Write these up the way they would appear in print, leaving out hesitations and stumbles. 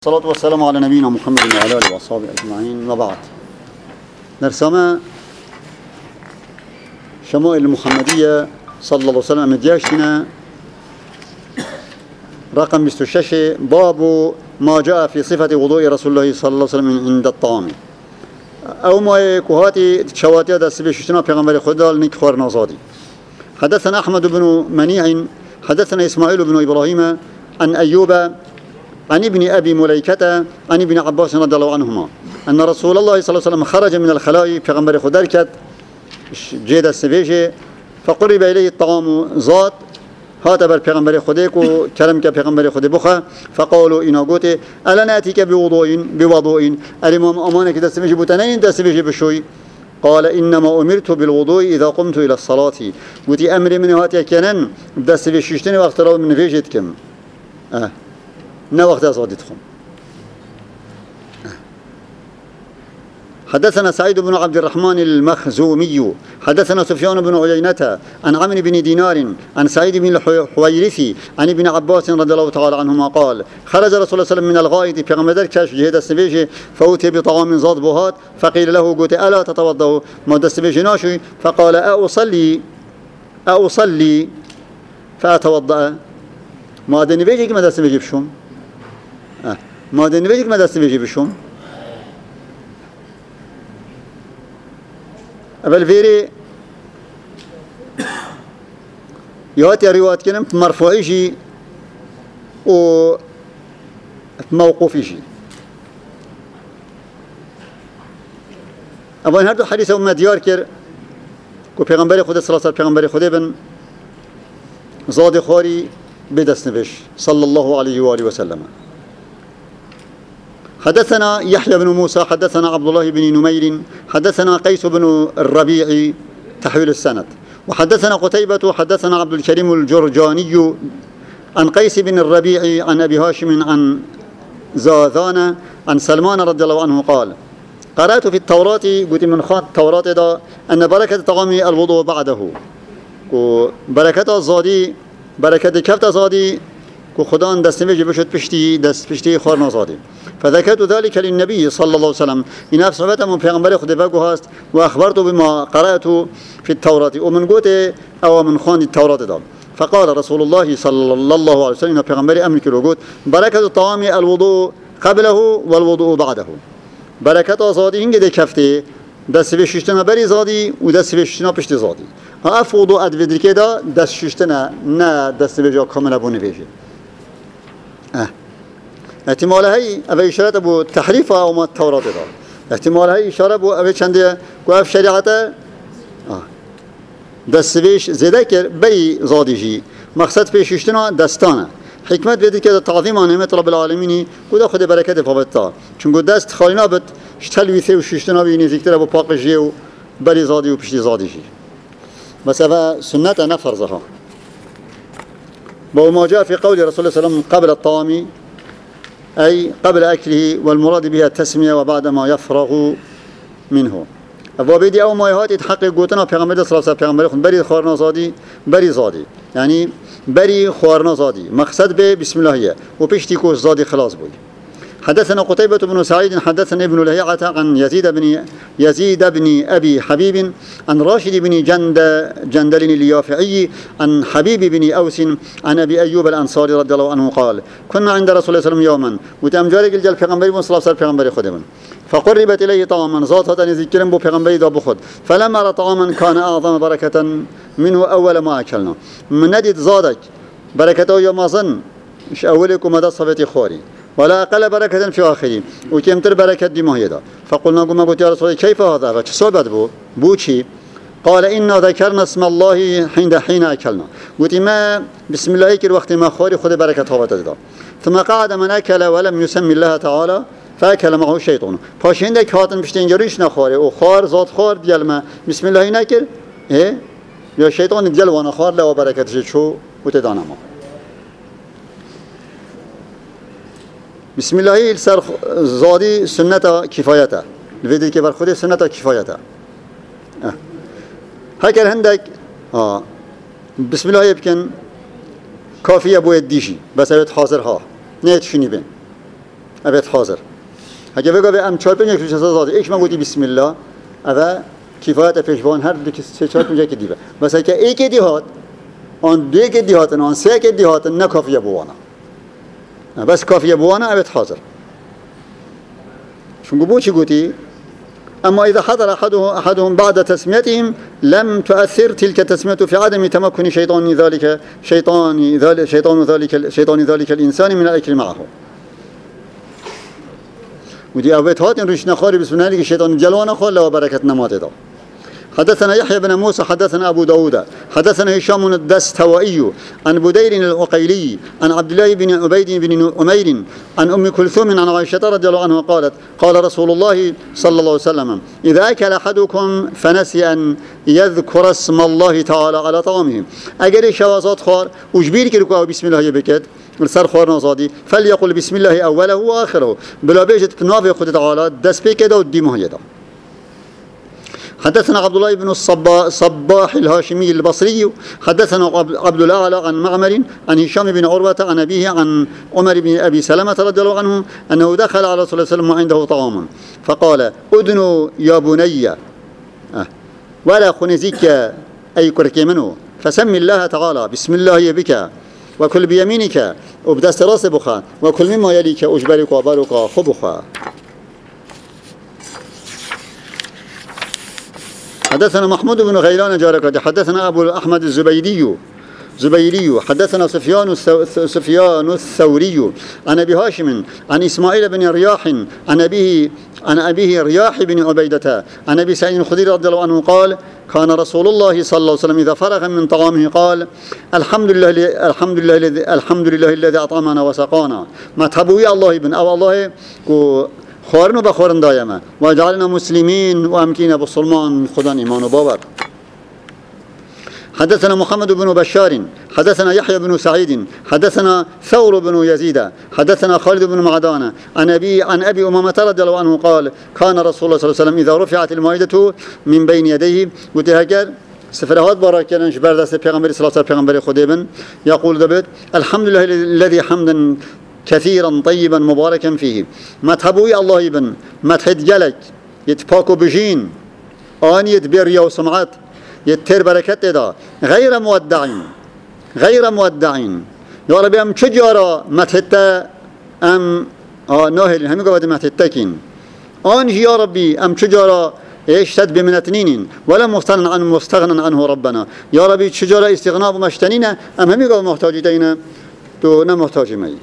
الصلاة والسلام على نبينا محمد وعلى آله وأصحابه أجمعين وبعد. نرسم شمائل المحمدية صلى الله عليه وسلم مدياشنا رقم 26 باب ما جاء في صفة وضوء رسول الله صلى الله عليه وسلم عند الطعام. أو ما كهاتي شواتي هذا سبيشنا پیغمبر خدا لنك خور نازادي. حدثنا أحمد بن منيع حدثنا إسماعيل بن إبراهيم عن أيوب عن ابن أبي مليكة عن ابن عباس رضي الله عنهما أن رسول الله صلى الله عليه وسلم خرج من الخلاء پیغمبر خدا ركت جيد السبيجي فقرب إليه الطعام ذات هذا بر پیغمبر خدا کو كلام كپیغمبر خدا بخا فقالوا إنا قوتي ألا نأتيك بوضوء الإمام أمانك دستبيجي بوتنين دستبيجي بشوي قال إنما أمرت بالوضوء إذا قمت إلى الصلاة قوتي أمري من هاتي كنن دستبيجي شتني وقت رو من فيجتكم نا وقت أصادتكم. حدثنا سعيد بن عبد الرحمن المخزومي حدثنا سفيان بن عيينة عن عمرو بن دينار عن سعيد بن الحويرثي عن ابن عباس رضي الله تعالى عنهما قال خرج رسول الله صلى الله عليه وسلم من الغائط في غمدر كاش جهد السبيج فأتي بطعام ذات بهات فقيل له قلت ألا تتوضأ ما السبيج ناشي فقال أصلي فأتوضأ ما دني بيجيك ما السبيج بشوم ما دني بيجيك ما السبيج بشوم أبل فيري يهاتي روايات كلام مرفوعي شيء و موقوفي شيء. أبوين هردو حديث أمة ديار كر كو پیغمبر خدا صلى الله عليه وسلم پیغمبر خدا بن زاد خاري بدست نبش صلى الله عليه وآله وسلم. حدثنا يحيى بن موسى حدثنا عبد الله بن نمير حدثنا قيس بن الربيع تحويل السند وحدثنا قتيبة حدثنا عبد الكريم الجرجاني عن قيس بن الربيع عن أبي هاشم عن زاذان عن سلمان رضي الله عنه قال قرأت في التوراة قلت من خط التوراة دا أن بركة طعام الوضوء بعده بركة الزادي بركة كفت زادي خدان دست میجی بشد پشتی خورنا زادی فذكرت ذلك للنبي صلى الله عليه وسلم این صحبت من پیغمبر خدا بگو هست و اخبرت بما قرأت في التوراة ومن قوت او من خوان التوراة دام فقال رسول الله صلى الله عليه وسلم پیغمبر امر کرد گفت برکت الطعام الوضوء قبله والوضوء بعده برکت زادی اینگه ده کفته دست بششتنا بری زادی و دست بششتنا پشت زادی اف وضوء ادویدرکه دا دست ششتنا نه دست بجا کامل ابونه بیشه احتمال هایی اوه اشارت بو تحریف او ما التوراة دا احتمال هایی اشاره بو اوه چنده گوه شریعت دست بیش زیده کر بری زادی جی مقصد پیششتنا دستانه حکمت بیدی که تعظیم نعمت رب العالمینی گوه خود برکت فابتا چون دست خالی نابد شتلویثه و ششتنا بینی زیکتره با پاق جی و بری زادی و پشتی زادی جی بس اوه سنت نفرزها وما جاء في قول رسول الله صلى الله عليه وسلم قبل الطعام أي قبل أكله والمراد بها التسمية وبعد ما يفرغ منه وبيدي أو ما يهات يتحقق قوتنا پیغمبر صلى الله عليه وسلم پیغمبر خود بري خوارنا زادي بري زادي يعني بري خوارنا زادي مقصد به بسم الله هي وبيشتي كوش زادي خلاص بوي. حدثنا قتيبة بن سعيد حدثنا ابن لهيعة عن يزيد بن أبي حبيب عن راشد بن جندل اليافعي عن حبيب بن أوس عن أبي أيوب الأنصاري رضي الله عنه قال كنا عند رسول الله صلى الله عليه وسلم يوما وتأمجارك الجل پیغمبر صلى الله عليه وسلم پیغمبر خدمن فقربت إليه طعاما ذات هذا نذكرن بو پیغمبر دا بخد فلما رأى طعاما كان أعظم بركة منه أول ما أكلنا من ندد زادك بركته يوم أظن مش أولكم مدى صفتي خوري ولا أقل بركة في آخره وكمتر بركة دماغه فقلنا قلنا قلت يا رسول الله كيف هذا فصبت بو شي قال إنا ذكرنا اسم الله حين أكلنا قلت ما بسم الله كل وقت ما خوري خذ بركة هذا تدا ثم قعد من أكل ولم يسمي الله تعالى فأكل معه الشيطان فاش عندك هاتن بشتنجريش نخوري وخار ذات خار ديال ما بسم الله نكر إيه يا شيطان ديال وانا خار له بركة شو وتدانا ما بسم الله سر زادي سنة كفايته الفيديو كبر خودي سنة كفايته هكذا عندك بسم الله يمكن كافية بو يديشي بس أبيت حاضرها نيت شني بين أبيت حاضر هجا بقى بأم چهار پنج یک زاد ایش ما گویی بسم الله اول کفایت پیشوان هر دو سه چهار پنج یک دیوه بس که یک دیهات آن دو یک دیهات آن سه یک دیهات نه کافیه بوانا بس کافیه بوانا أبيت حاضر شو نقول شو قلتي أما إذا حضر أحدهم بعد تسميتهم لم تؤثر تلك التسمية في عدم تمكن شيطان ذلك الإنسان من الأكل معه ودي أبيت هات روش نخاري بسم الله الشيطان جلوانا خال له بركة نماته دا حدثنا يحيى بن موسى حدثنا أبو داود حدثنا هشام الدستوائي عن بدير العقيلي عن عبد الله بن عبيد بن أمير عن أم كلثوم عن عائشة رضي الله عنها قالت قال رسول الله صلى الله عليه وسلم إذا أكل أحدكم فنسي أن يذكر اسم الله تعالى على طعامه أجر شوازات خار وجبير كركوا بسم الله يبكت سر خور نصادي فليقل بسم الله أوله وآخره بلا بيجت بنافع خد تعالى دس بكده وديمه يدا حدثنا عبد الله بن الصباح الهاشمي البصري حدثنا عبد الأعلى عن معمر عن هشام بن عروة عن أبيه عن عمر بن أبي سلمة رضي الله عنه أنه دخل على رسول الله صلى الله عليه وسلم وعنده طعام فقال أدنوا يا بني ولا خنزيك أي كرك منه فسم الله تعالى بسم الله بك وكل بيمينك وبدست راس بخا وكل مما يليك أجبرك وبارك خبخا حدثنا محمود بن غيلان جارك حدثنا أبو أحمد زبيري حدثنا سفيان الثوري عن أبي هاشم عن إسماعيل بن رياح عن أبيه رياح بن عبيدة عن أبي سعيد الخدري رضي الله عنه قال كان رسول الله صلى الله عليه وسلم إذا فرغ من طعامه قال الحمد لله الذي أطعمنا وسقانا ما تبوي الله ابن أو الله خورن بخورن دائما وجعلنا مسلمين وأمكينا بالسلمان خدا إيمان وباور حدثنا محمد بن بشار حدثنا يحيى بن سعيد حدثنا ثور بن يزيد حدثنا خالد بن معدان عن أبي أمامة رضي الله عنه قال كان رسول الله صلى الله عليه وسلم إذا رفعت المائدة من بين يديه وتهجر سفرهات باراكنش بردست پیغمبر صلى الله عليه وسلم پیغمبر خديبن يقول دبت الحمد لله الذي حمدا كثيرا طيبا مباركا فيه متحبوي الله ابن متحد جلك يتفاكو بجين آن يتبير يو سمعات يتر بركت دا غير مودعين يا ربي أم چجارا متحدت أم ناهل همي قوة متحدتكين آن يا ربي أم چجارا اشتد بمنتنين ولا مستغنى عنه ربنا يا ربي چجارا استغناء بمشتنين أم همي قوة محتاجتين تو نمحتاج مي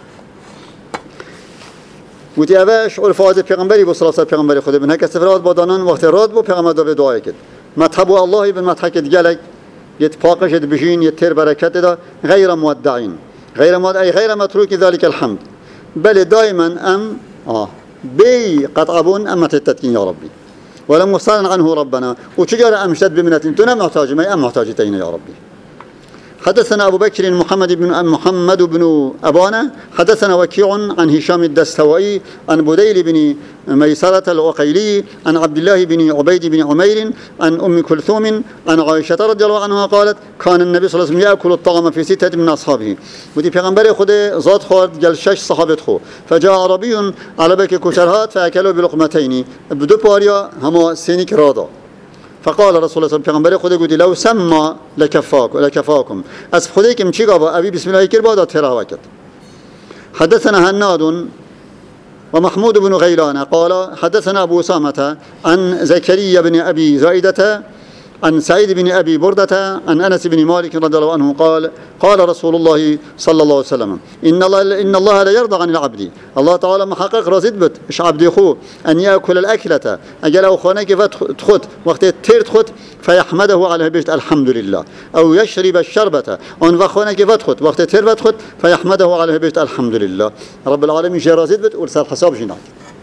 وتی اوش الفاظ پیغمبری با صلوات پیغمبری خدا بن هک سفرات با دانان وقت راد با پیغمبر دو دعا کرد مذهب الله بن مذهب گلک یت پاکش بجین یت تر برکت دا غیر مودعين غیر متروك ذلك الحمد بل دائما ام بي قطعبون ام تتكين يا ربي ولم مستغن عنه ربنا وتجار امشد بمنتين تنا محتاج ما ام محتاجتين يا ربي حدثنا أبو بكر محمد بن أبانة حدثنا وكيع عن هشام الدستوائي عن بديل بن ميسرة العقيلي عن عبد الله بن عبيد بن عمير عن أم كلثوم عن عائشة رضي الله عنها قالت كان النبي صلى الله عليه وسلم يأكل الطعام في 6 من أصحابه ودي پیغمبر خود ذات خورد قال 6 صحابت خو فجاء عربي على بك كشرهات فأكلوا بلقمتين بدو باريا هما سينك رادا فقال رسول الله صلى الله عليه وسلم پیغمبر خدا گفت لو سما لكفاكم از خدای که چی گفت ابی بسم الله کر بعد تلاوت کرد حدثنا هناد ومحمود بن غيلان قال حدثنا ابو اسامه عن زكريا بن ابي زائده عن سعيد بن أبي بردة عن أنس بن مالك رضي الله عنه قال رسول الله صلى الله عليه وسلم إن الله لا يرضى عن العبد الله تعالى محقق رزيد بت إش عبدي خو أن يأكل الأكلة أجل أو خانك فتخت وقت تخت فيحمده على بيت الحمد لله أو يشرب الشربة أن وخانك فتخت وقت فتخت فيحمده على بيت الحمد لله رب العالمين جي رزيد بت ورسال حساب جنات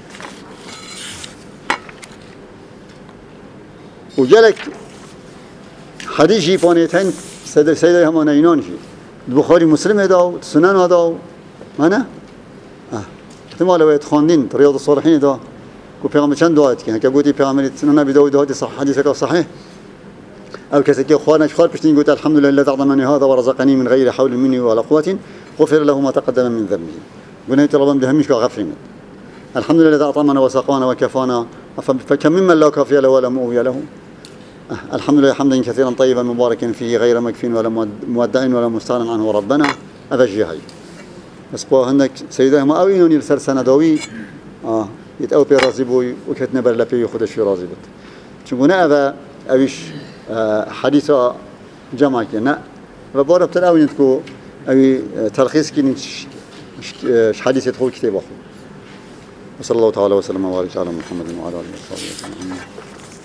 وجلك حديث جيبانيتين سيدة همان اينان جي البخاري مسلم هدا سنن هدا مانا احتمال ويت خاندين رياض الصالحين دا كو پیغمبر چند دعایت که گویی پیغمبر سنن نبی داود هادی صح حدیث که صحیح او کسی که خوانش خار پشتین گویی الحمد لله الذي اعطاني هذا ورزقني من غير حول مني ولا قوة غفر له ما تقدم من ذنبه گناه طلبان به همیش غفر الحمد لله الذي أطعمنا وسقانا وكفانا فكم ممن لا كافي له ولا مؤوي له. الحمد لله حمدا كثيرا طيبا مباركا فيه غير مكفين ولا مودع ولا مستغن عنه ربنا أفجي هاي بس بو هناك سيده ما أوينوني لسر سندوي يتأو بي راضي بوي وكتنا برلا بي يخد شي راضي بت شوفنا أبا أويش حديثة جمع كنا فبارا بتلاوين تكو أوي تلخيص كين حديث يدخل كتاب أخو وصلى الله تعالى وسلم وبارك على محمد وعلى آله وصحبه وسلم.